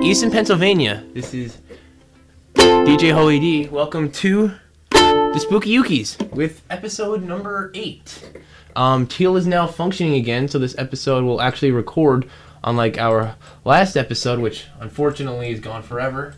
Easton, Pennsylvania. This is DJ Hoey D. Welcome to the Spooky Ukis with episode number 8. Teal is now functioning again, so this episode will actually record unlike our last episode, which unfortunately is gone forever.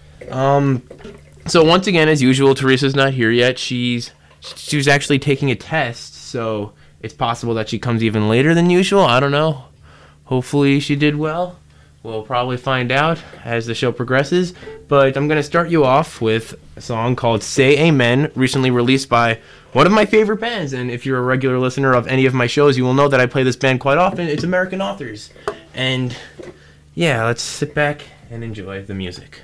So once again, as usual, Teresa's not here yet. She was actually taking a test, so it's possible that she comes even later than usual. I don't know. Hopefully she did well. We'll probably find out as the show progresses. But I'm going to start you off with a song called Say Amen, recently released by one of my favorite bands. And if you're a regular listener of any of my shows, you will know that I play this band quite often. It's American Authors. And yeah, let's sit back and enjoy the music.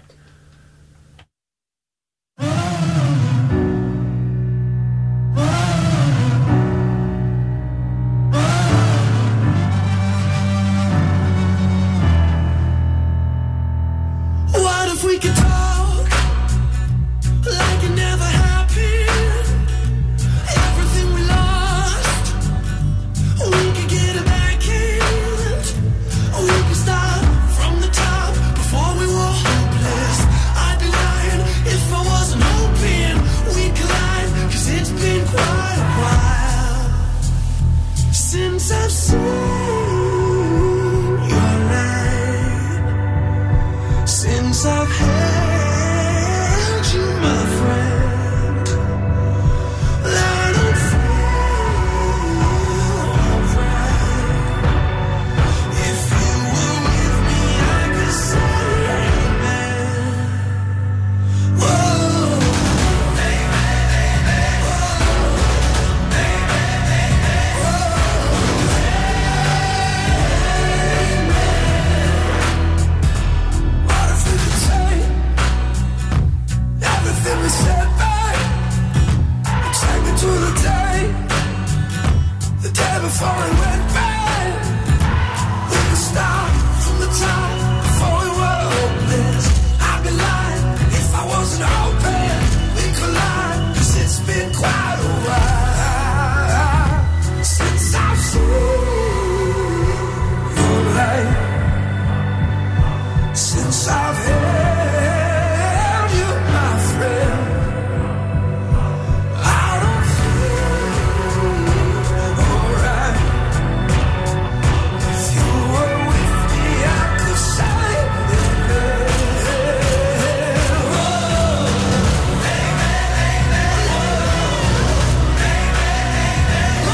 We could talk like it never happened. Everything we lost, we could get it back in. We could start from the top before we were hopeless. I'd be lying if I wasn't hoping we'd collide, 'cause it's been quite a while since I've seen your light, since I've held you, my friend. I don't feel alright. If you were with me, I could say amen. Whoa, baby, baby, whoa, baby, baby, whoa, what if we could take everything we said back and take me to the day before it went bad? We could start from the top before we were hopeless. I'd be lying if I wasn't hoping we collide, 'cause it's been quite a while since I've seen your light, since I've held you, my friend. I don't feel alright. If you were with me, I could say amen. Whoa, baby, baby, whoa, baby, baby,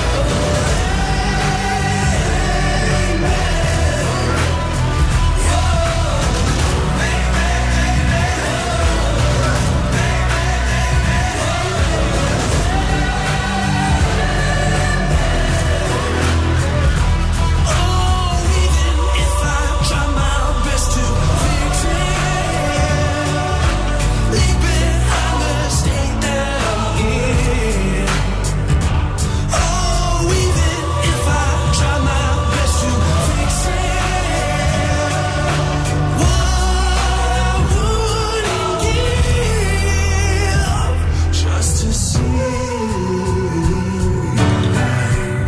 oh, even if I try my best to fix it, leave behind the state that I'm in. Oh, even if I try my best to fix it, what I wouldn't give just to see your light,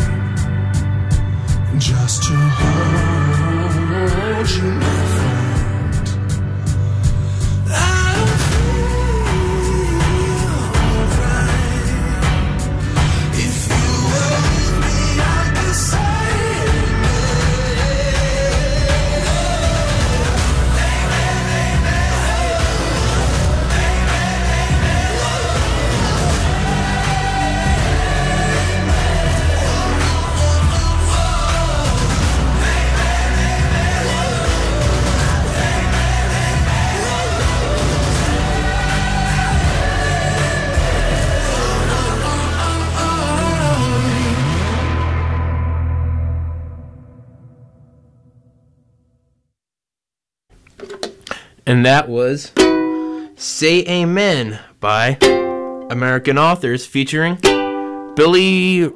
just to hold you, my friend. I don't feel alright. If you were with me, I could say And that was Say Amen by American Authors featuring Billy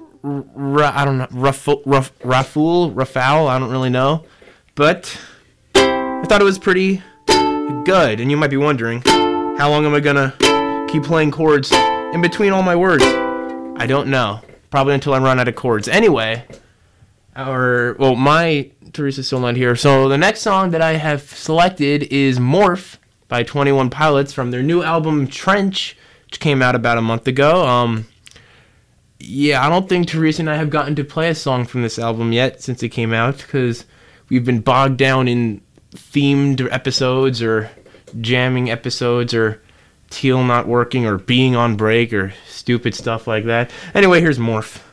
Raffoul, I don't really know. But I thought it was pretty good. And you might be wondering, how long am I gonna keep playing chords in between all my words? I don't know. Probably until I run out of chords. Anyway, my Teresa's still not here. So the next song that I have selected is Morph by 21 Pilots from their new album Trench, which came out about a month ago. Yeah, I don't think Teresa and I have gotten to play a song from this album yet since it came out, because we've been bogged down in themed episodes or jamming episodes or Teal not working or being on break or stupid stuff like that. Anyway, here's Morph.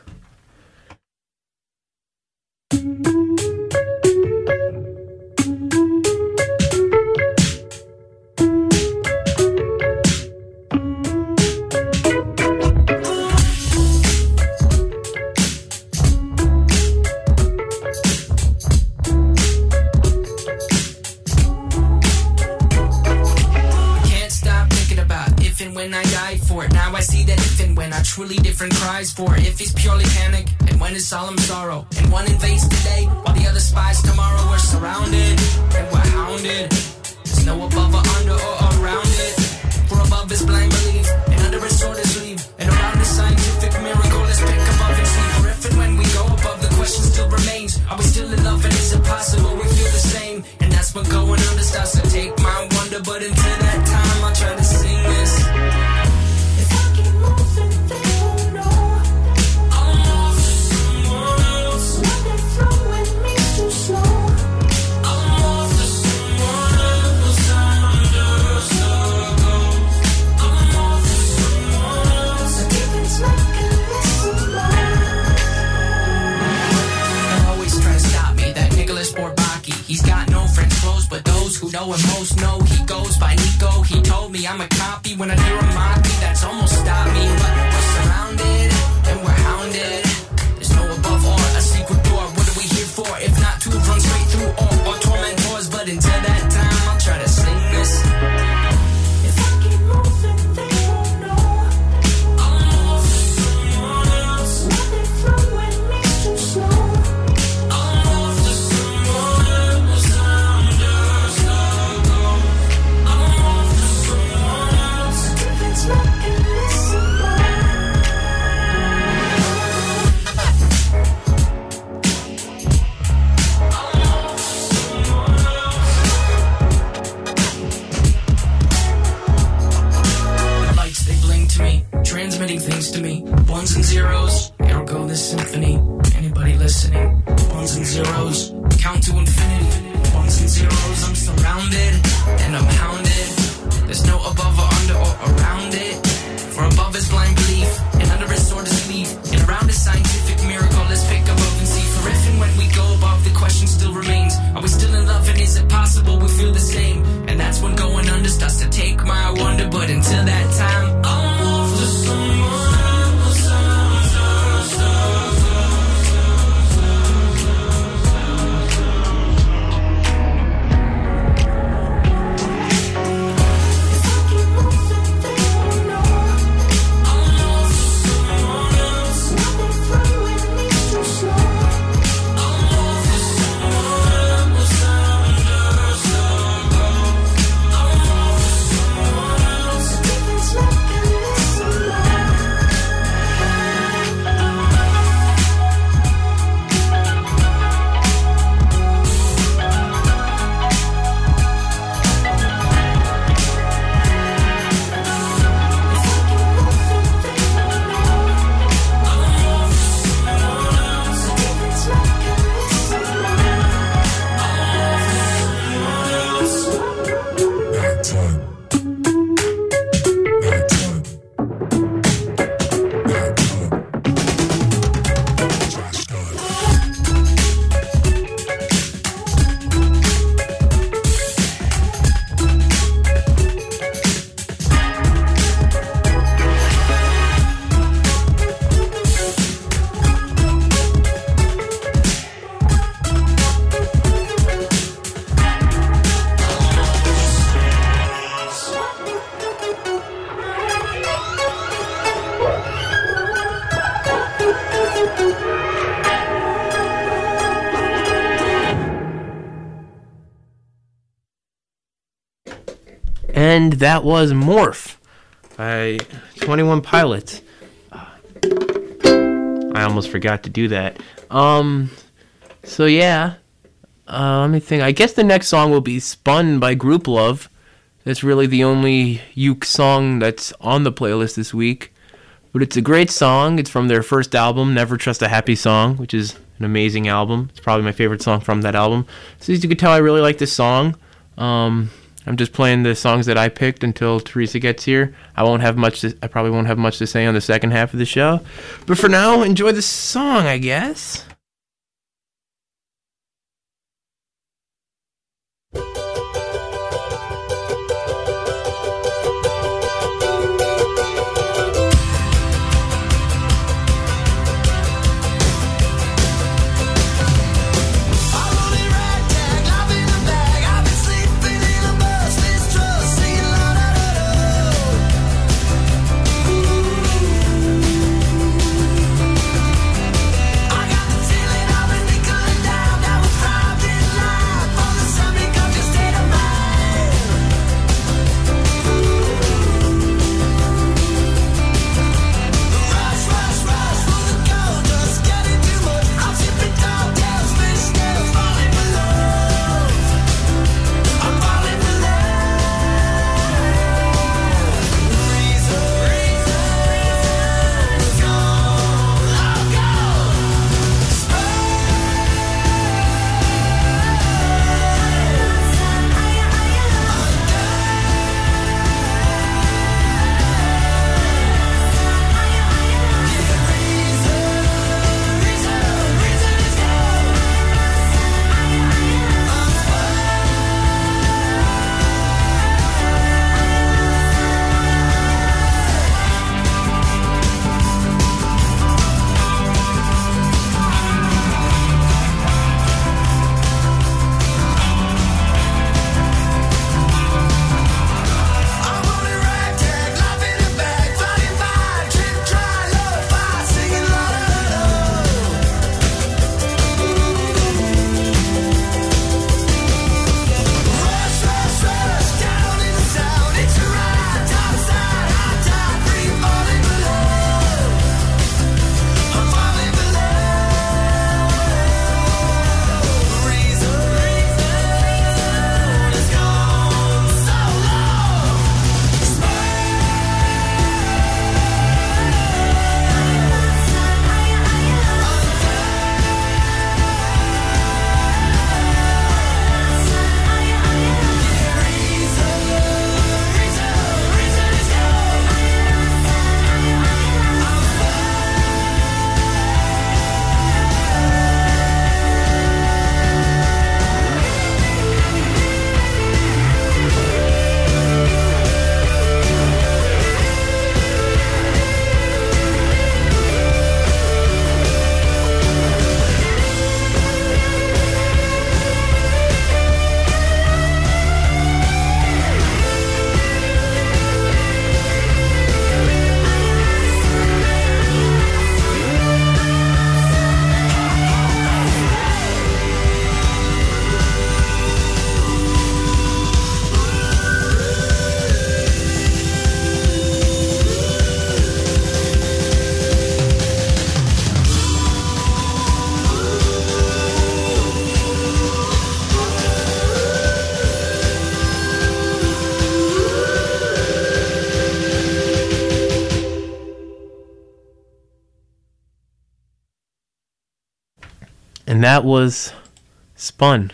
Truly different cries for if it's purely panic and when it's solemn sorrow, and one invades today while the other spies tomorrow. We're surrounded and we're hounded. There's no above or under or around it. For above is blind belief and under is sword is leave, and around is scientific miracle. Let's pick above and see. For if and when we go above, the question still remains: are we still in love and is it possible we feel the same? And that's when going under starts to take my wonder. But until that time, I'll try to sing this. If I keep moving, who know him most know he goes by Nico. He told me I'm a copy. When I hear him mock me, that's almost stopped me. But we're surrounded and we're hounded. There's no above or a secret door. What are we here for if not to run straight through or torment doors? But until that time, I'll try to sing this. If I keep moving, they won't know. I'm moving someone else. What they flowing makes too slow. I'm off to someone else. Transmitting things to me, ones and zeros, ergo this symphony. Anybody listening? Ones and zeros, count to infinity. Ones and zeros, I'm surrounded and I'm hounded. There's no above or under or around it. For above is blind belief, and under is sword is leaf, and around is scientific miracle. Let's pick above and see. For if and when we go above, the question still remains: are we still in love and is it possible we feel the same? And that's when going under starts to take my wonder. But until that time, I'm off to someone else. And that was Morph by 21 Pilots. I almost forgot to do that. So yeah, Let me think. I guess the next song will be Spun by Group Love. That's really the only uke song that's on the playlist this week. But it's a great song. It's from their first album, Never Trust a Happy Song, which is an amazing album. It's probably my favorite song from that album. So as you can tell, I really like this song. I'm just playing the songs that I picked until Teresa gets here. I probably won't have much to say on the second half of the show. But for now, enjoy the song, I guess. And that was Spun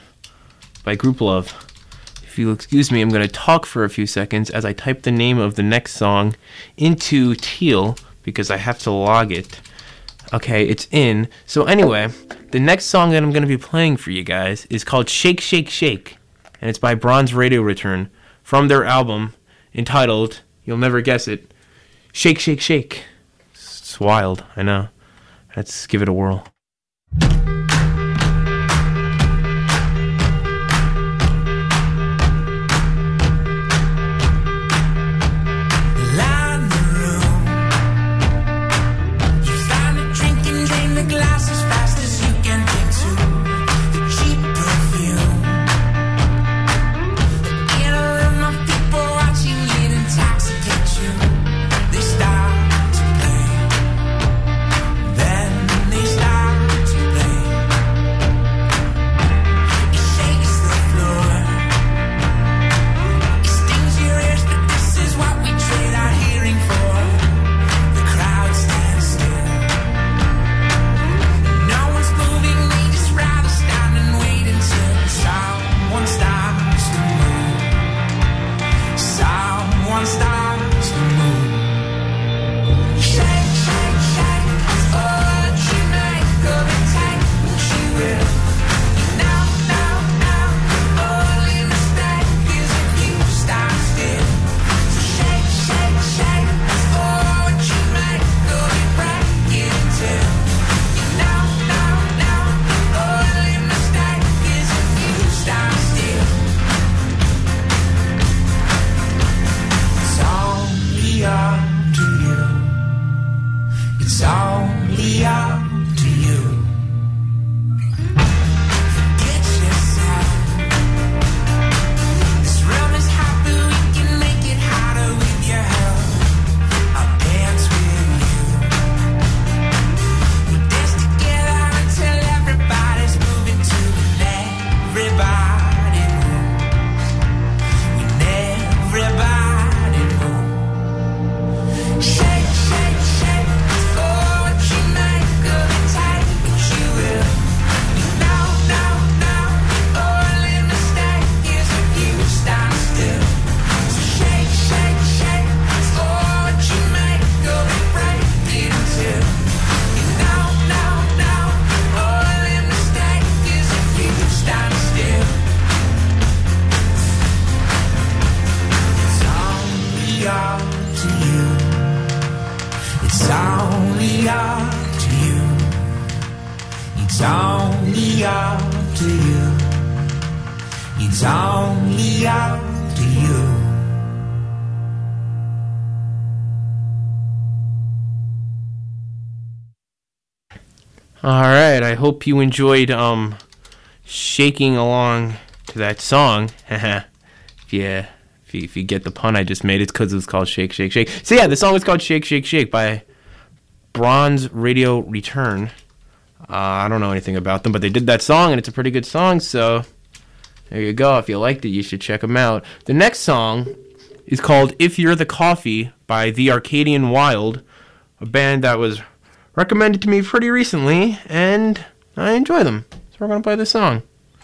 by Group Love. If you'll excuse me, I'm going to talk for a few seconds as I type the name of the next song into Teal because I have to log it. Okay, it's in. So anyway, the next song that I'm going to be playing for you guys is called Shake, Shake, Shake. And it's by Bronze Radio Return from their album entitled, you'll never guess it, Shake, Shake, Shake. It's wild, I know. Let's give it a whirl. Stop It's only up to you. It's only up to you. All right, I hope you enjoyed shaking along to that song. Yeah, if you get the pun I just made, it's because it was called Shake, Shake, Shake. So yeah, the song was called Shake, Shake, Shake by Bronze Radio Return. I don't know anything about them, but they did that song, and it's a pretty good song, so there you go. If you liked it, you should check them out. The next song is called If You're the Coffee by The Arcadian Wild, a band that was recommended to me pretty recently, and I enjoy them. So we're going to play this song.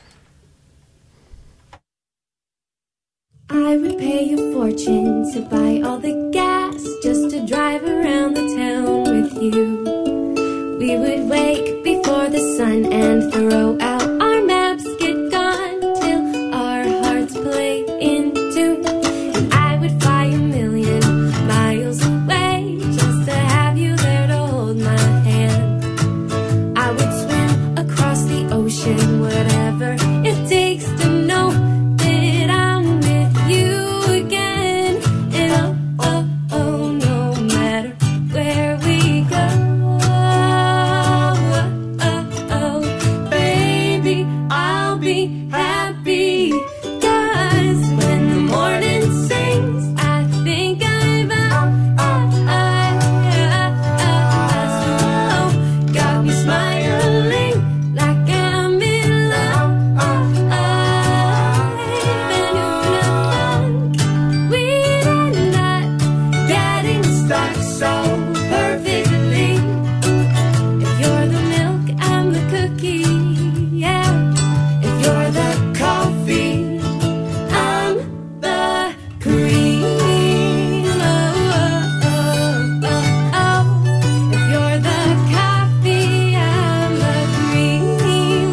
I would pay a fortune to buy all the gas just to drive around the town with you. We would wake before the sun and throw out our maps, get gone till our hearts play in tune. And I would fly 1,000,000 miles away just to have you there to hold my hand. I would swim across the ocean, whatever it takes to know that I'm with you again. And oh, no matter where we go, baby, I'll be happy. 'Cause when the morning sings, I think I'm got me smiling like I'm in love. We'd end up getting stuck so perfectly. If you're the milk, I'm the cookie. Yeah. If you're the coffee, I'm the cream. If you're the coffee, I'm the cream.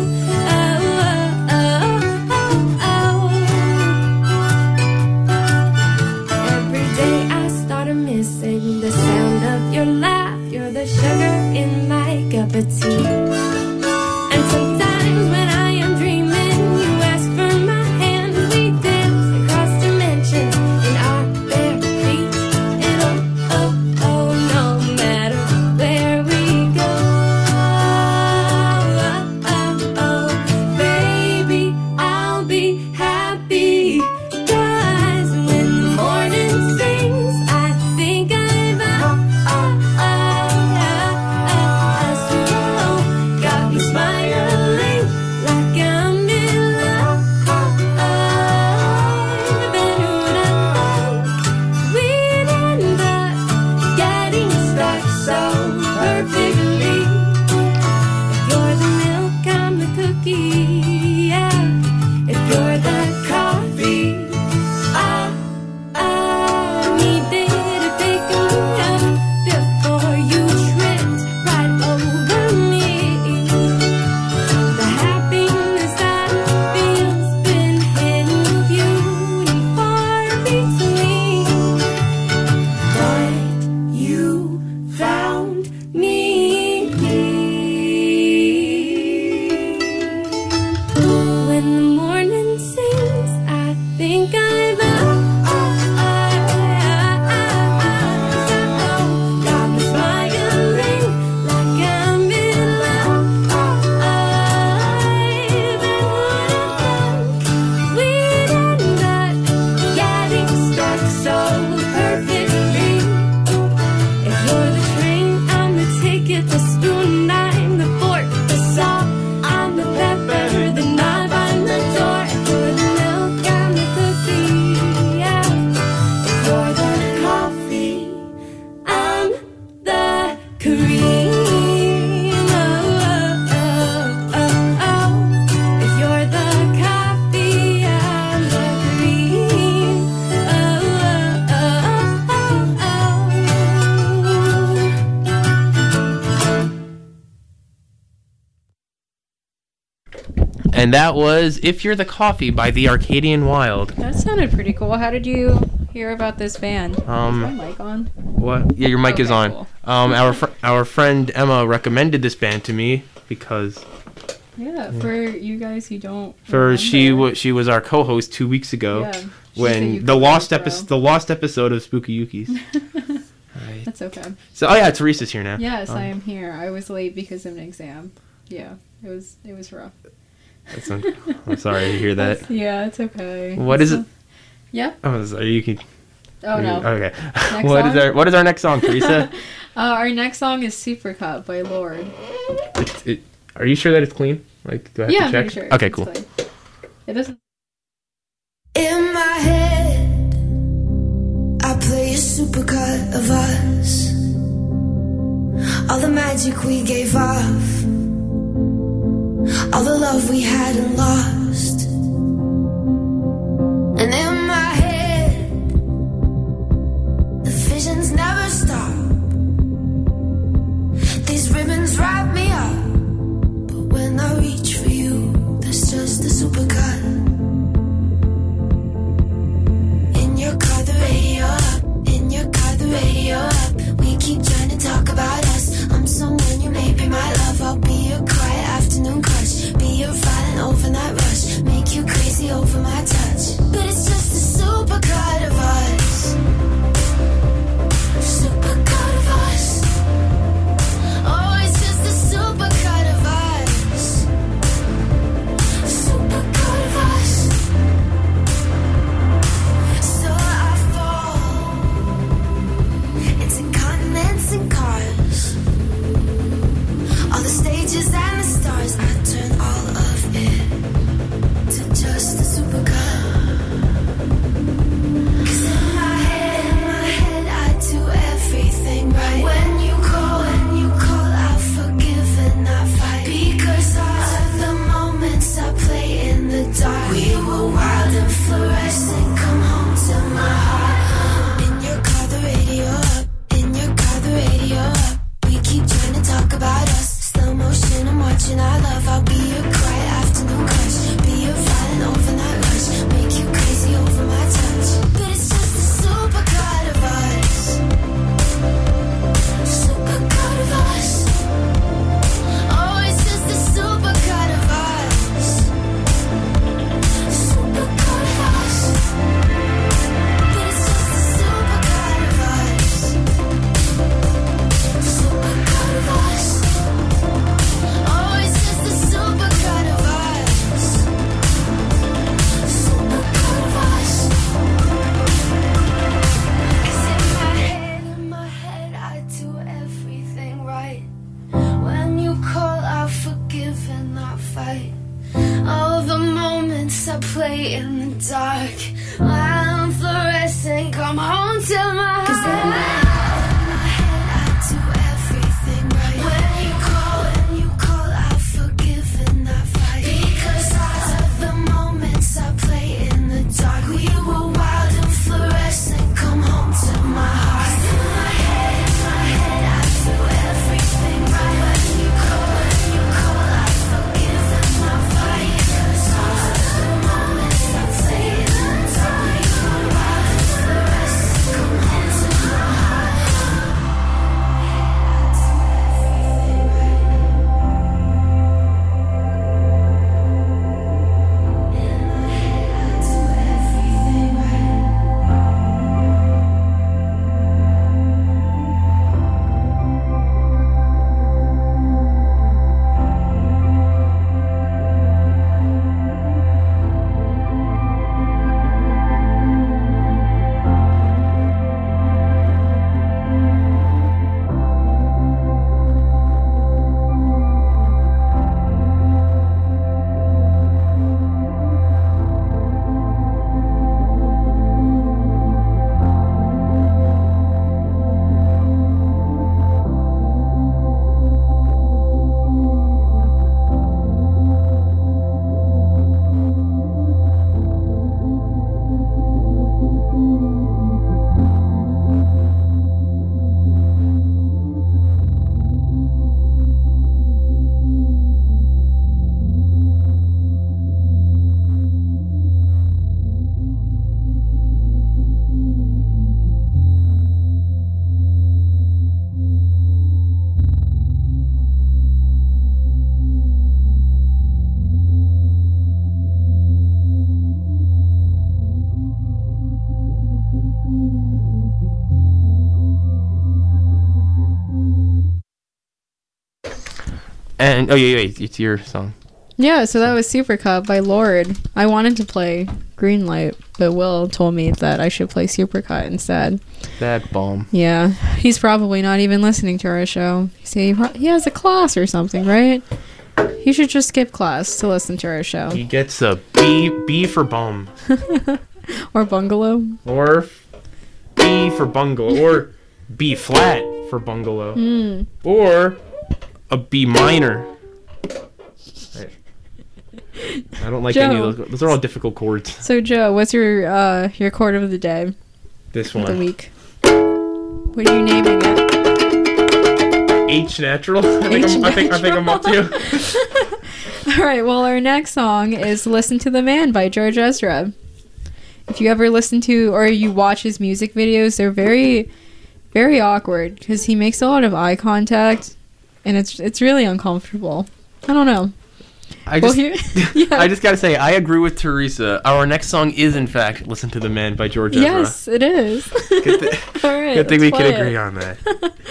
Every day I start missing the sound of your laugh. You're the sugar in my cup of tea. And sometimes when I am dreaming, you ask for my hand. We dance across dimensions in our bare feet. And oh, no matter where we go, baby, I'll be happy. 'Cause when the morning sings, I think I'm got me smiling like I'm in love. We'd end up getting stuck so perfectly. If you're the milk, I'm the cookie. Yeah. If you're the coffee, I needed to pick me up before you tripped right over me. The happiness I feel's been hidden few and far between. But you found me. When the morning sings, I think I'm got me smiling like I'm in love. We'd end up getting stuck so perfectly. If you're the train, I'm the ticket, the spoon, I'm the fork, the salt, I'm the pepper, the knob, I'm the door. If you're the milk, I'm the cookie. Yeah. If you're the coffee, I'm the cream. If you're the coffee, I'm the cream. And that was If You're the Coffee by The Arcadian Wild. That sounded pretty cool. How did you hear about this band? Is my mic on? What? Yeah, your mic is Okay, on. cool. Our friend Emma recommended this band to me because Yeah, for you guys who don't. She was our co-host 2 weeks ago. Yeah, when the lost episode of Spooky Yukis. Right. That's okay. So Teresa's here now. Yes, I am here. I was late because of an exam. Yeah, it was rough. I'm sorry to hear that. Yeah, it's okay. What is it? Yeah. Oh, sorry, you can. Oh no. Okay. What is our next song, Teresa? Our next song is Supercut by Lorde. Are you sure that it's clean? Like, do I have to check? I'm pretty sure. Okay, cool. Clean. It doesn't. In my head, I play a supercut of us. All the magic we gave off, all the love we had and lost. And in my head, the visions never stop. These ribbons wrap me up, but when I reach for you, there's just a supercut. In your car, the radio up. In your car, the radio up. We keep trying to talk about us. I'm someone you may be my love. I'll be your quiet afternoon crush. Be your violent overnight rush. And wait, it's your song. Yeah, so that was Supercut by Lord. I wanted to play Greenlight, but Will told me that I should play Supercut instead. That bomb. Yeah, he's probably not even listening to our show. He has a class or something, right? He should just skip class to listen to our show. He gets a B for bum. Or bungalow. Or B for bungalow. Or B flat for bungalow. Or a B minor. I don't like Joe. any of those. Those are all difficult chords. So Joe, what's your chord of the day? This Of the one. week. What are you naming it? H natural. I think I'm up to. All right. Well, our next song is "Listen to the Man" by George Ezra. If you ever listen to or you watch his music videos, they're very, very awkward because he makes a lot of eye contact, and it's really uncomfortable. I don't know. I Well, just gotta say, I agree with Teresa. Our next song is, in fact, "Listen to the Man" by George Ezra. Yes, it is. All right. Good thing let's we play can agree it. on that.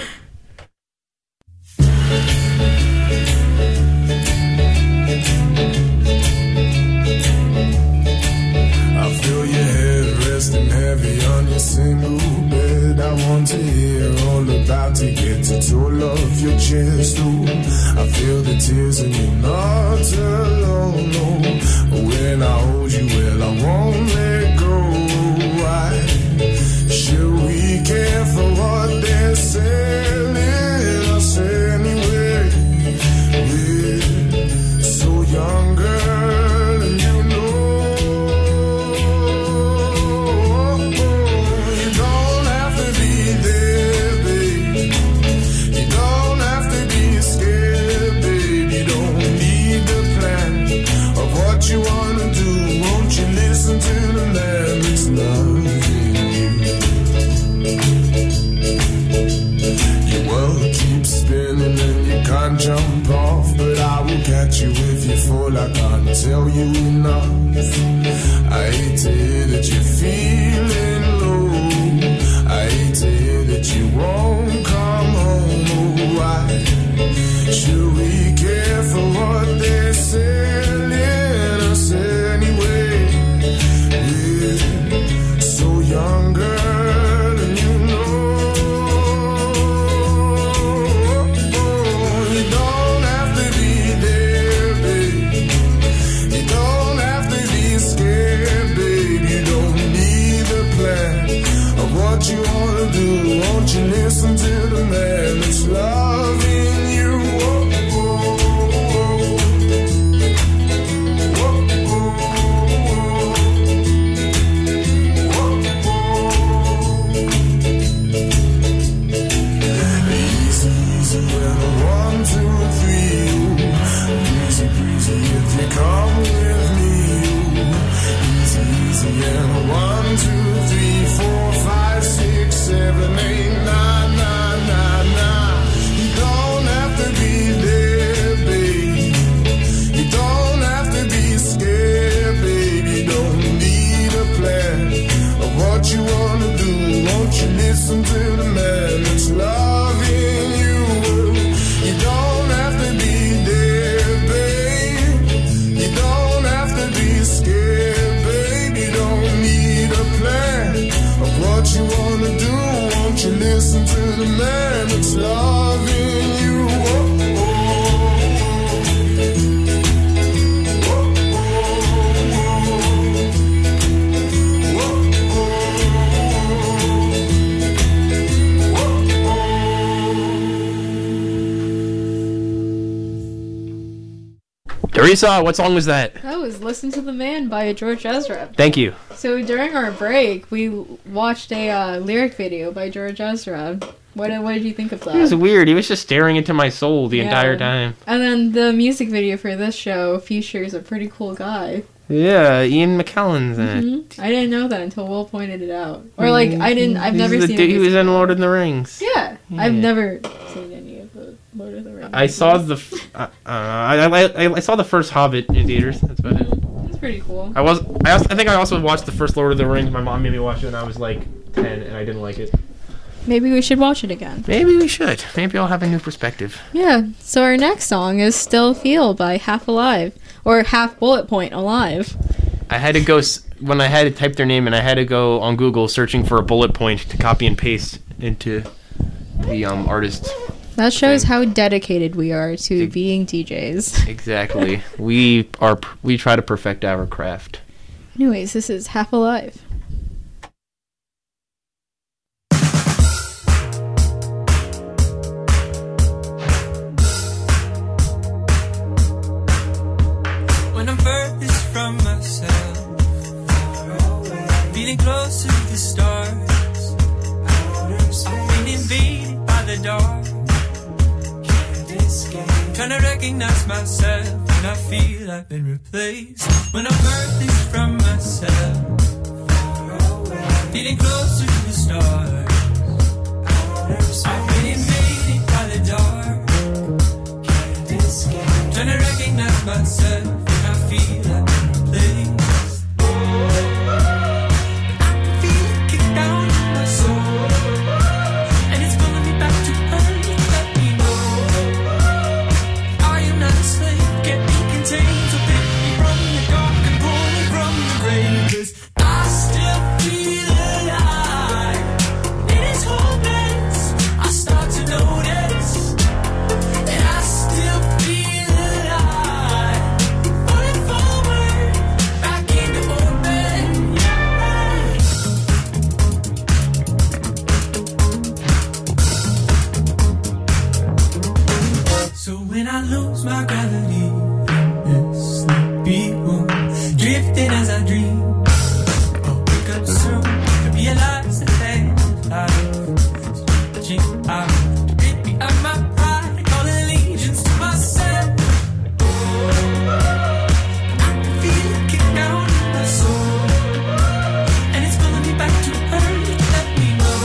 I feel your head resting heavy on your single bed. I want to hear all about to get to all of your chest. Ooh, I feel the tears and you're not alone. No. When I hold you, well, I won't let go. Why should we care for what they're selling us anyway? We're so young, girl, and you know. You don't have to be there, babe. You don't have to be scared, babe. You don't need the plan of what you wanna do. Won't you listen to the man that's loving you? Your world keeps spinning and you can't jump off, but I will catch you if you fall. I can't tell you enough. I hate to hear that you're feeling low. I hate to hear that you won't come home. Oh, why should we care for what they're selling us anyway? We're so young, girl, and you know. You don't have to be there, babe. You don't have to be scared, babe. You don't need a plan of what you wanna do. Won't you listen to the man that's loving you? Easy, easy, and a 1, 2, 3. Easy breezy if you come with me. Easy, easy, and a 1, 2, 3, 4, 5, 6, 7, 8, 9, 9, 9, 9. You don't have to be there, babe. You don't have to be scared, babe. You don't need a plan of what you wanna do. Won't you listen to the man that's loving you? You don't have to be there, babe. You don't have to be scared, babe. You don't need a plan of what you wanna do. Won't you listen to the man that's loving you? Teresa, what song was that? That was "Listen to the Man" by George Ezra. Thank you. So during our break, we watched a lyric video by George Ezra. What did you think of that? It was weird. He was just staring into my soul the entire time. And then the music video for this show features a pretty cool guy. Yeah, Ian McKellen's in it. I didn't know that until Will pointed it out. Or like I've never He's the seen dude it. who was in Lord of the Rings. Yeah, I've never seen any of the Lord of the Rings. I saw the I saw the first Hobbit in theaters. That's about it. It's pretty cool. I think I also watched the first Lord of the Rings. My mom made me watch it when I was like 10, and I didn't like it. maybe we should watch it again. Maybe we should. Maybe I'll have a new perspective. Yeah. So our next song is "Still Feel" by Half Alive, or Half Bullet Point Alive. I had to go when I had to type their name, and I had to go on Google searching for a bullet point to copy and paste into the artist. That shows how dedicated we are to being DJs. Exactly. We try to perfect our craft. Anyways, this is Half Alive. When I'm furthest from myself, feeling close to the stars, I've been invaded by the dark. Trying to recognize myself when I feel I've been replaced. When I'm furthest from myself, feeling close to the stars, I've been invaded by the dark. Trying to recognize myself when I feel I've been replaced. I can feel it kick down in my soul, and it's pulling me back to earth. Let me know I am not a slave, can't be contained. So pick me from the dark and pull me from the grave. 'Cause I still feel alive. It is hopeless, I start to notice. And I still feel alive. Falling forward, back into open. So when I lose my gravity in this sleepy room, drifting as I dream, I'll wake up soon to realize that life is touching out to rip me of my pride, call allegiance to myself. I can feel it kick down in my soul, and it's pulling me back to earth. Let me know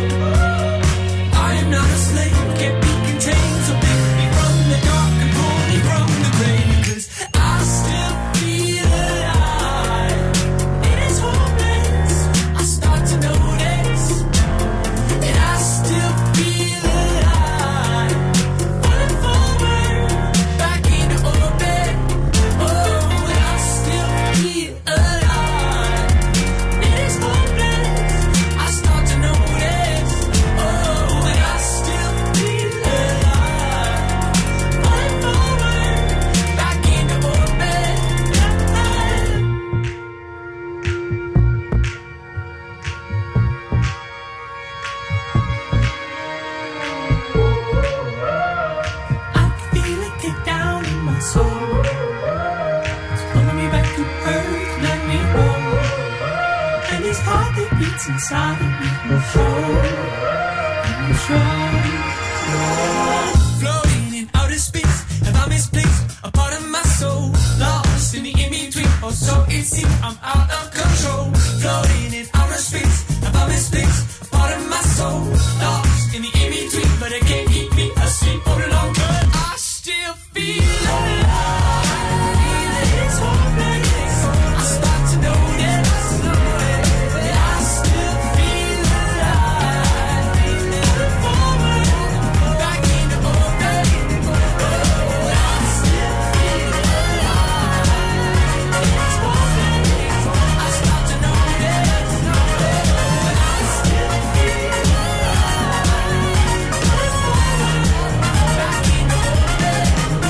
I am not a slave, can't be contained. So pick me from the dark and pull me from the grave. 'Cause I still feel alive. It is hopeless, I start to notice. And I still feel alive. Falling forward, back into orbit. Oh, and I still feel alive. It is hopeless, I start to notice. Oh, and I still feel alive. Falling forward, back into orbit. I can feel it kick down in my soul. It's pulling me back to earth, let me know. And this heart that beats inside of me will show. It will show. Floating in outer space, have I misplaced a part of my soul? Lost in the in-between, or so it seems I'm out of control. Floating in outer space, have I misplaced a part of my soul? Lost in the in-between, but it can't keep me asleep for the long term. I still feel alive. It's hopeless, I start to notice. And I still feel alive. Moving forward, back into orbit. Oh, I still feel alive. It's hopeless, I start to notice. And I still feel alive. Moving forward, back into orbit.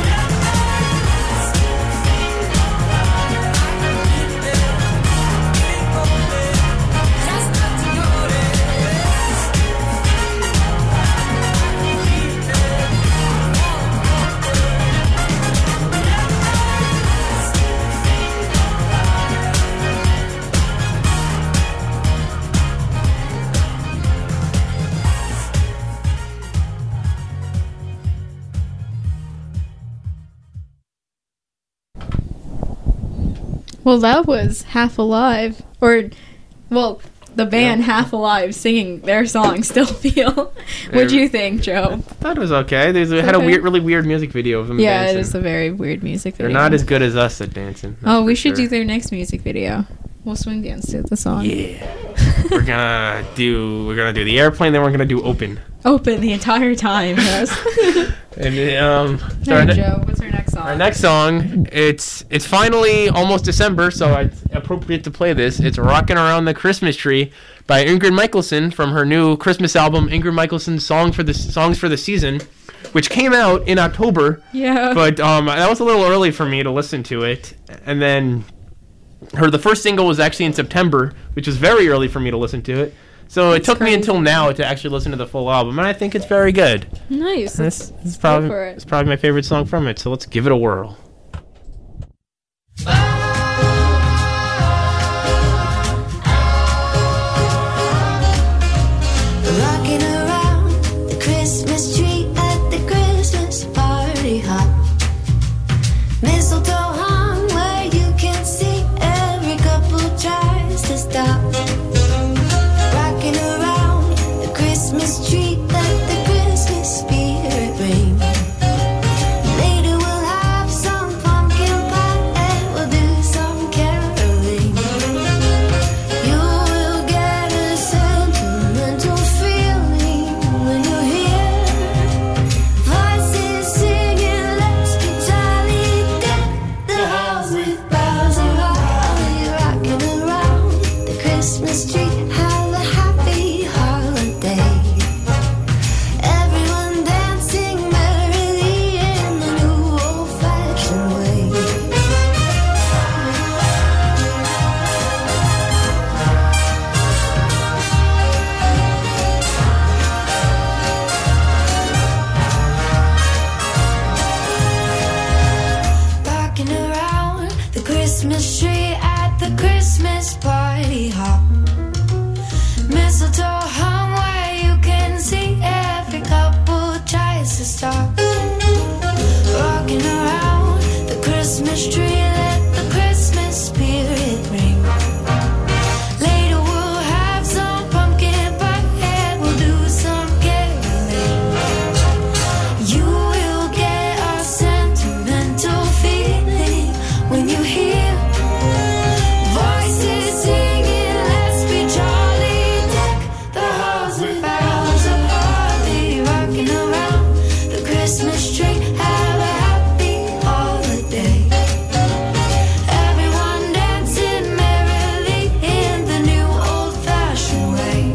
Just not to notice. Well, that was Half Alive, or, well, the band Half Alive singing their song "Still Feel." What'd you think, Joe? I thought it was okay. It had a really weird music video of them Yeah, dancing. it is a very weird music video. They're not as good as us at dancing. that's Oh, we for should sure. do their next music video. We'll swing dance to the song. Yeah. we're gonna do the airplane, then we're gonna do open. Open the entire time, yes. And All right, Joe, what's our next song? our next song, it's finally almost December, so it's appropriate to play this. It's "Rockin' Around the Christmas Tree" by Ingrid Michaelson from her new Christmas album, Ingrid Michaelson's Songs for the Season, which came out in October. Yeah. But that was a little early for me to listen to it. And then the first single was actually in September, which was very early for me to listen to it. So it took me until now to actually listen to the full album, and I think it's very good. Nice. It's probably my favorite song from it, so let's give it a whirl. Rocking around the Christmas tree at the Christmas party hop. Mistletoe hung where you can see every couple tries to stop. Rocking around the Christmas tree, let the Christmas spirit ring. Later we'll have some pumpkin pie and we'll do some caroling. You will get a sentimental feeling when you hear voices singing, let's be jolly, deck the halls with boughs of holly. Rocking around the Christmas tree, have a happy holiday. Everyone dancing merrily in the new old-fashioned way. Rocking around the Christmas tree at the Christmas party hop. Mistletoe hung where you can see every couple tries to stop. Rocking around the Christmas tree, let the Christmas spirit ring. Later we'll have some pumpkin pie and we'll do some caroling. You will get a sentimental feeling when you hear voices singing, let's be jolly, deck the halls with boughs of holly. Rocking around the Christmas tree, have a happy holiday. Everyone dancing merrily in the new old-fashioned way.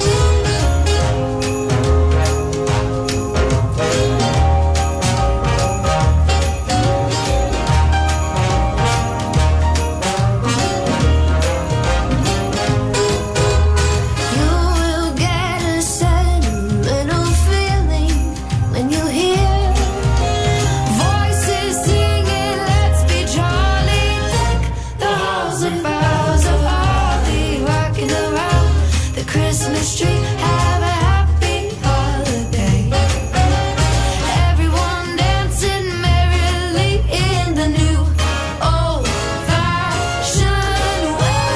You will get a sentimental feeling when you hear voices singing, let's be jolly, deck the halls with boughs of holly. Rocking around the Christmas tree, have a happy holiday. Everyone dancing merrily in the new old-fashioned way.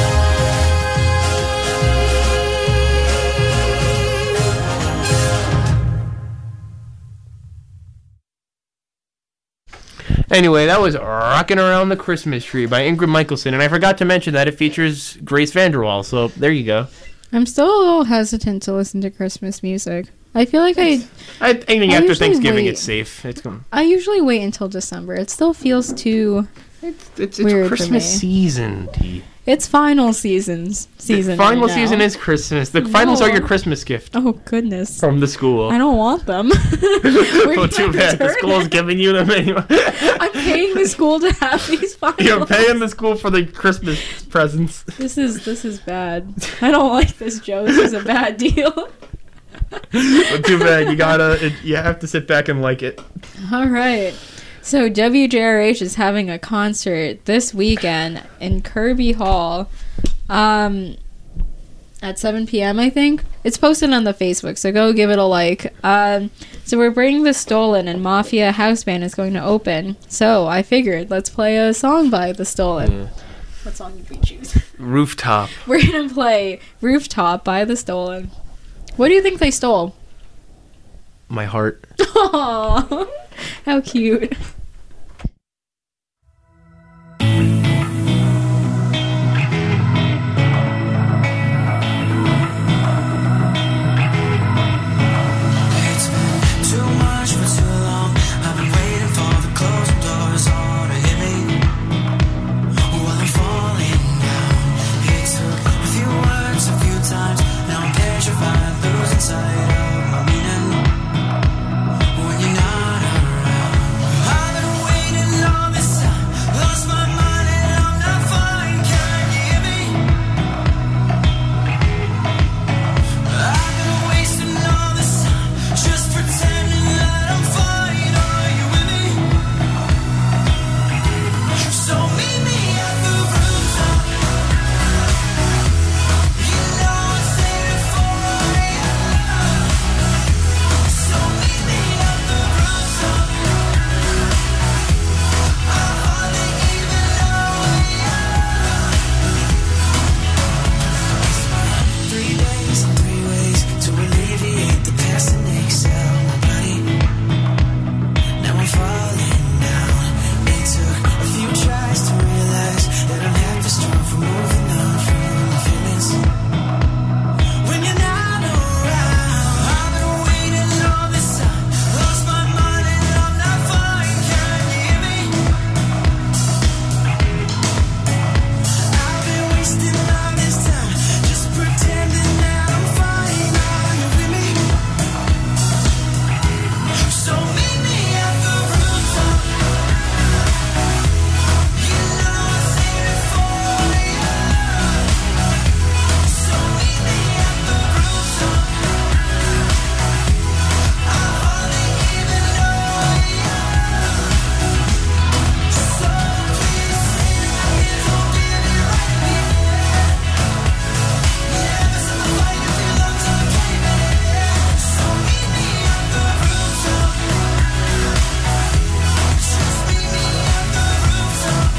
Anyway, that was "Rockin' Around the Christmas Tree" by Ingrid Michaelson, and I forgot to mention that it features Grace Vanderwaal, so there you go. I'm still a little hesitant to listen to Christmas music. I feel like I think I after usually Thanksgiving wait. it's safe. I usually wait until December. It still feels too... It's Weird for Christmas me. season, T. It's final season. The final right now. season is Christmas. The finals are No. your Christmas gift Oh, goodness. from the school. I don't want them. Oh, too bad. The school's giving you them anyway. I'm paying the school to have these finals. You're paying the school for the Christmas presents. This is bad. I don't like this, Joe. This is a bad deal. But too bad. You have to sit back and like it. All right. So WJRH is having a concert this weekend in Kirby Hall at 7 p.m., I think. It's posted on the Facebook, so go give it a like. So we're bringing The Stolen, and Mafia House Band is going to open. So I figured, let's play a song by The Stolen. What song did we choose? Rooftop. We're going to play Rooftop by The Stolen. What do you think they stole? My heart. Aww, how cute. inside of my meaning when you're not around. I've been waiting all this time, lost my mind and I'm not fine. Can you hear me? I've been wasting all this time, just pretending that I'm fine. Are you with me? So meet me at the rooftop. You know I'm saving for you. So meet me at the rooftop. I hardly even know you. 3 days and 3 ways to alleviate the past and excel my body. Now I'm falling down. It took a few tries to realize that I'm half as strong for moving on from my feelings when you're not around. I've been waiting all this time, lost my mind and I'm not fine. Can you hear me? I've been wasting all this time, just pretending that I'm fine. Are you with me? So meet me at the rooftop. You know I'm saving for you. So meet me at the rooftop. I hardly even know you. So please stay right here, don't get it right here. Never said the fight if your lungs are caving. So meet me at the rooftop. Just meet me at the rooftop.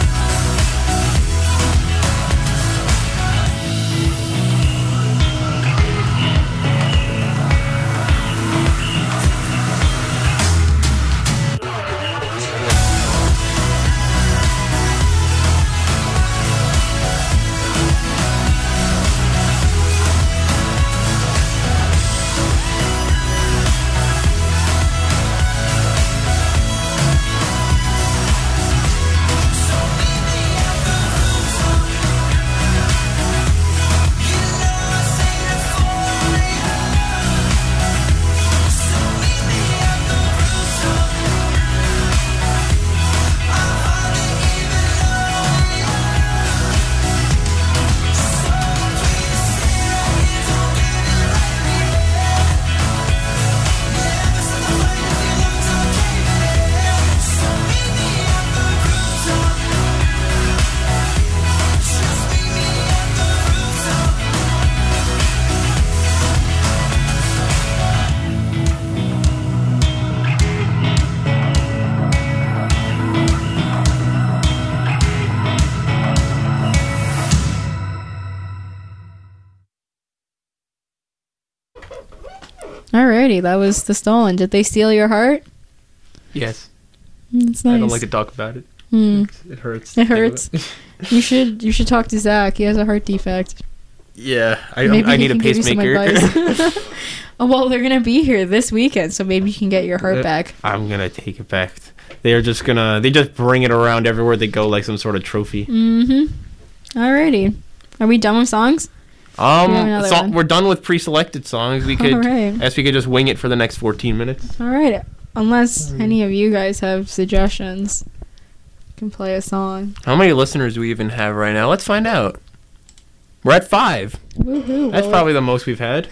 Alrighty, that was The Stolen. Did they steal your heart? Yes. That's nice. I don't like to talk about it. Hmm. It hurts. It hurts. You should talk to Zach. He has a heart defect. Yeah, I Maybe he need a can give you some pacemaker. advice. Oh, well, they're gonna be here this weekend, so maybe you can get your heart back. I'm gonna take it back. They just bring it around everywhere they go like some sort of trophy. Mm-hmm. Alrighty. Are we done with songs? another one. We're done with pre-selected songs. We could, Alright. I guess we could just wing it for the next 14 minutes. Alright. Unless any of you guys have suggestions, you can play a song. How many listeners do we even have right now? Let's find out. We're at 5. Woohoo. That's well, probably the most we've had.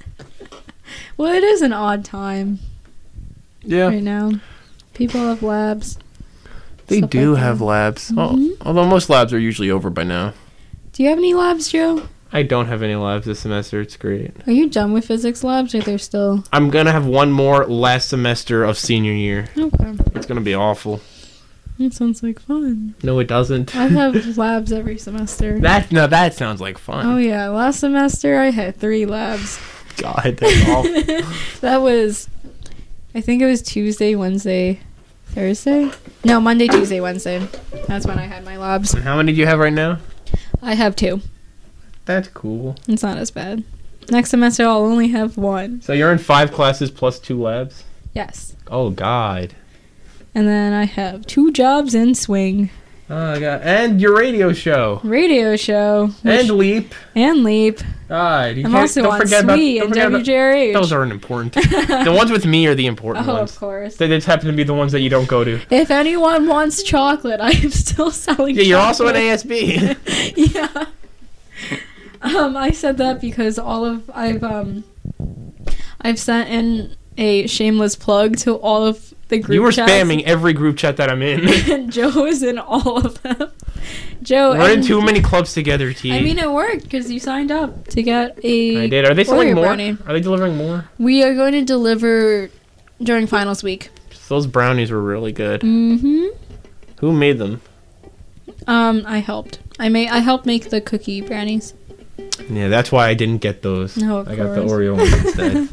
Well, it is an odd time Yeah. right now. People have labs. They stuff do like have that. labs. Mhm. Although most labs are usually over by now. Do you have any labs, Joe? I don't have any labs this semester. It's great. Are you done with physics labs, or they're still... I'm going to have one more last semester of senior year. Okay. It's going to be awful. That sounds like fun. No, it doesn't. I have labs every semester. That sounds like fun. Oh, yeah. Last semester, I had 3 labs. God, that's awful. That was... I think it was Tuesday, Wednesday, Thursday? No, Monday, Tuesday, Wednesday. That's when I had my labs. And how many do you have right now? I have 2. That's cool. It's not as bad. Next semester, I'll only have 1. So you're in 5 classes plus 2 labs? Yes. Oh, God. And then I have 2 jobs in swing. Oh, God. And your radio show. Radio show. And Leap. And Leap. God, I'm also on Sweet and WJRH. Those aren't important. The ones with me are the important ones. Of course. They just happen to be the ones that you don't go to. If anyone wants chocolate, I am still selling chocolate. Yeah, you're also an ASB. Yeah. I said that because I've sent in a shameless plug to all of the group You were chats. spamming every group chat that I'm in. And Joe is in all of them. Joe, We're in and- too many clubs together, T. I mean, it worked because you signed up to get a. I did. Are they selling Oreo more? brownie. Are they delivering more? We are going to deliver during finals week. Those brownies were really good. Mm-hmm. Who made them? I helped. I helped make the cookie brownies. Yeah, that's why I didn't get those. No, of I got the course. Oreo ones instead.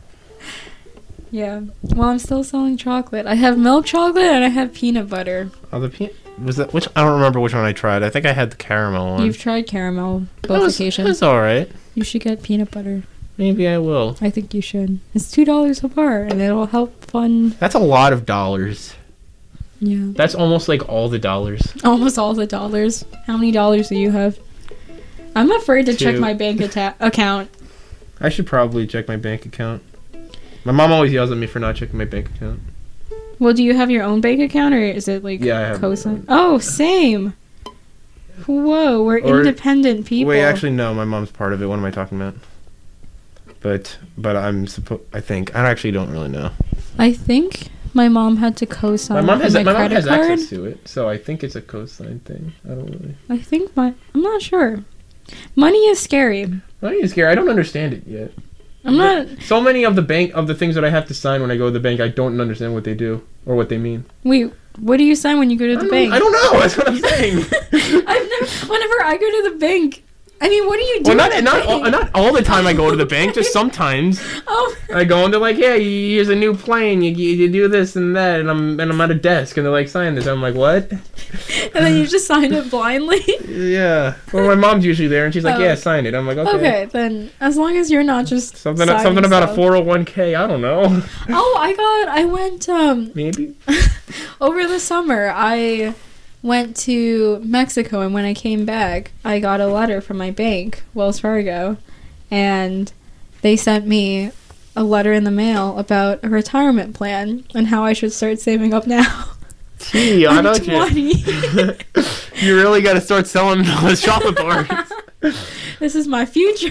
Yeah. Well, I'm still selling chocolate. I have milk chocolate and I have peanut butter. Oh, was that which? I don't remember which one I tried. I think I had the caramel one. You've tried caramel It both was occasions. all right. You should get peanut butter. Maybe I will. I think you should. It's $2 apart, and it'll help fund. That's a lot of dollars. Yeah. That's almost like all the dollars. Almost all the dollars. How many dollars do you have? I'm afraid to check 2. my bank account. I should probably check my bank account. My mom always yells at me for not checking my bank account. Well, do you have your own bank account, or is it like Yeah, I have co-sign? Oh, same. Whoa, we're Or- independent people. Wait, actually, no. My mom's part of it. What am I talking about? But I think I actually don't really know. I think my mom had to co-sign. My mom has my my mom credit has card. access to it, so I think it's a cosign thing. I don't really. I think I'm not sure. Money is scary. Money is scary. I don't understand it yet. I'm not. So many of the things that I have to sign when I go to the bank, I don't understand what they do or what they mean. Wait, what do you sign when you go to the bank? I don't know. That's what I'm saying. Whenever I go to the bank, I mean, what do you do? Well, at the bank? not all the time I go to the bank. Just sometimes Oh, I go and they're like, "Yeah, here's a new plane. You do this and that," and I'm at a desk and they're like, "Sign this." I'm like, "What?" and then you just sign it blindly. Yeah. Well, my mom's usually there and she's like, Oh. "Yeah, sign it." I'm like, "Okay." Okay, then as long as you're not just Something signing about stuff. a 401k. I don't know. Oh, I went Maybe. over the summer. I went to Mexico, and when I came back, I got a letter from my bank, Wells Fargo, and they sent me a letter in the mail about a retirement plan and how I should start saving up now. Gee, I I'm don't 20. You really got to start selling those chocolate bars. This is my future.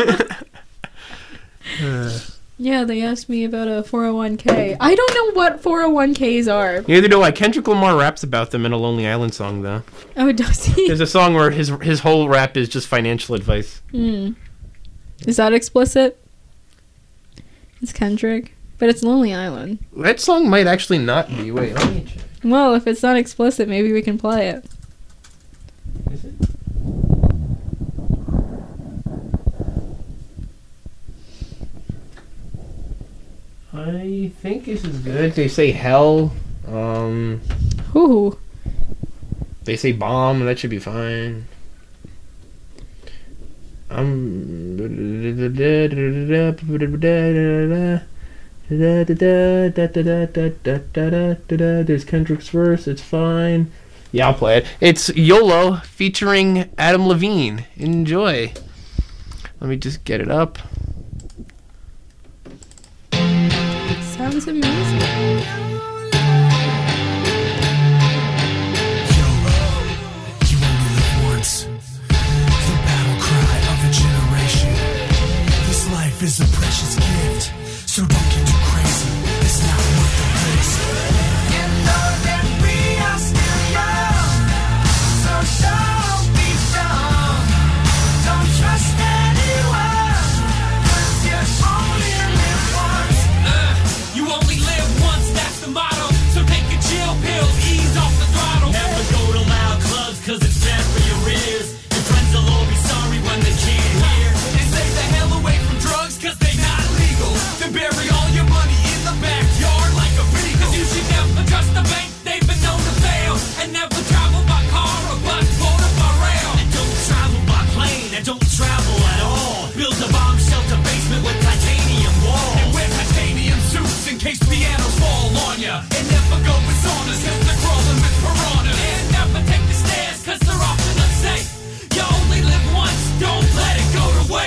Yeah, they asked me about a 401k. I don't know what 401ks are. Neither do I. Kendrick Lamar raps about them in a Lonely Island song, though. Oh, does he? There's a song where his whole rap is just financial advice. Is that explicit? It's Kendrick, but it's Lonely Island. That song might actually not be. Wait, let me check. Well, if it's not explicit, maybe we can play it. Is it? I think this is good. They say hell. Ooh. They say bomb. That should be fine. There's Kendrick's verse. It's fine. Yeah, I'll play it. It's YOLO featuring Adam Levine. Enjoy. Let me just get it up. Sounds amazing. You only live once. The battle cry of a generation. This life is a precious gift, so don't get too crazy. It's not worth the risk. You know that we are still young, so don't be dumb. Don't trust anyone, 'cause you only live once. You only live once, that's the motto. So take a chill pill, ease off the throttle. Never go to loud clubs, 'cause it's bad for your ears. Your friends will all be sorry when they can't hear. And stay the hell away from drugs, 'cause they not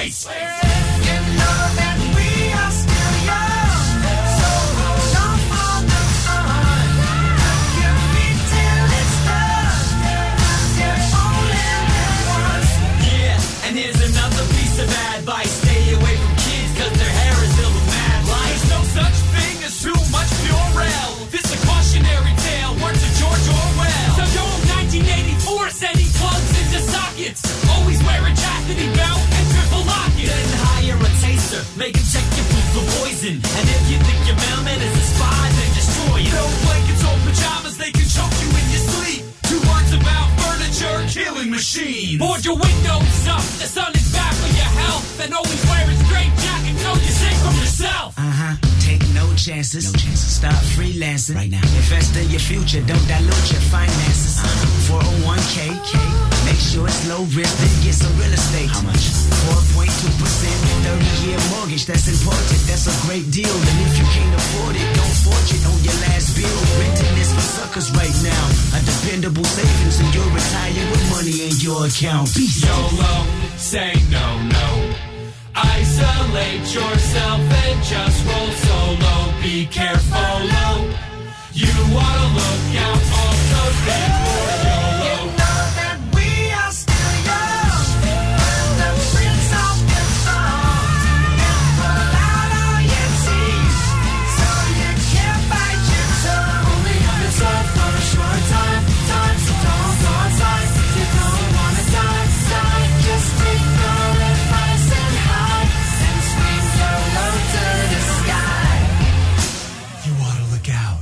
advice. You know that we are still young, so hold on for the fun. Give me till it's done, 'cause you only live once. Yeah, and here's another piece of advice. Stay away from kids, cause their hair is filled with mad lice. No such thing as too much Purell. This a cautionary tale, words of George Orwell. So don't 1984 sending plugs into sockets. Always wear a chastity belt and triple locket. Then hire a taster, make him check your food for poison. And if you think your mailman is a spy, then destroy it. No blankets or pajamas, they can choke you in your sleep. 2 words about furniture, killing machines. Board your windows up, the sun is bad for your health. And always wear a straight jacket so you're safe from yourself. Take no chances. Start freelancing right now. Invest in your future. Don't dilute your finances. 401k. Make sure it's low risk. Then get some real estate. How much? 4.2%. 30-year mortgage. That's important. That's a great deal. And if you can't afford it, don't forge it on your last bill. Renting is for suckers right now. A dependable savings, and you'll retire with money in your account. Peace. YOLO, say no. Isolate yourself and just roll solo. Be careful, you wanna look out also before YOLO. You know that we are still young, and the prince of the song. And pull out all your teeth, so you can't bite your tongue. Only on yourself for a short time, so don't go outside. You don't wanna die. Just take the advice and hide, and swing YOLO to the sky. You ought to look out.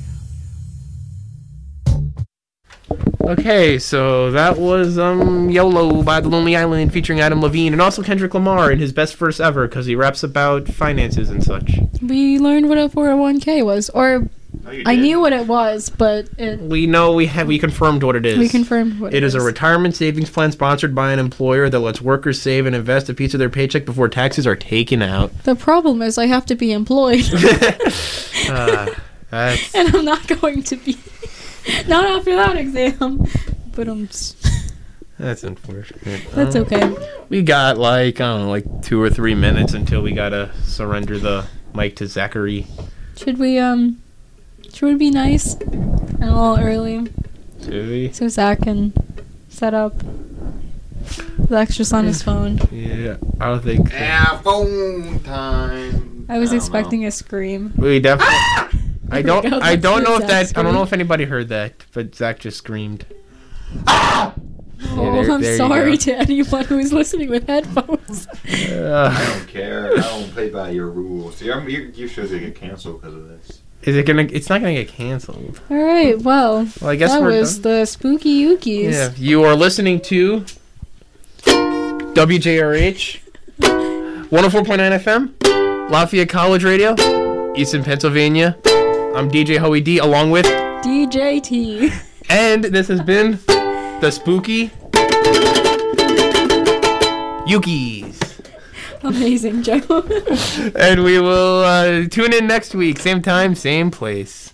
Okay, so that was YOLO by The Lonely Island featuring Adam Levine and also Kendrick Lamar in his best verse ever because he raps about finances and such. We learned what a 401k was, or Oh, you I did? knew what it was, but We know we confirmed what it is. we confirmed what It is a retirement savings plan sponsored by an employer that lets workers save and invest a piece of their paycheck before taxes are taken out. The problem is I have to be employed, That's and I'm not going to be. Not after that exam. But that's unfortunate. that's okay. We got like 2 or 3 minutes until we gotta surrender the mic to Zachary. Should we be nice and a little early Do we? so Zach can set up? Zach's just on his phone. Yeah, I don't think. Yeah, phone time. I was don't expecting a scream. We definitely. I There we don't. go, I that's don't what know if Zach that. I don't know screamed. if anybody heard that, but Zach just screamed. Oh, I'm there you sorry go. to anyone who is listening with headphones. I don't care. I don't play by your rules. Your show's gonna get canceled because of this. Is it gonna? It's not gonna get canceled. All right, well, I guess that we're was done. the Spooky Ookies. Yeah, you are listening to WJRH 104.9 FM, Lafayette College Radio, Easton, Pennsylvania. I'm DJ Hoey D, along with, DJT. and this has been the Spooky Yukis. Amazing, Joe. And we will tune in next week, same time, same place.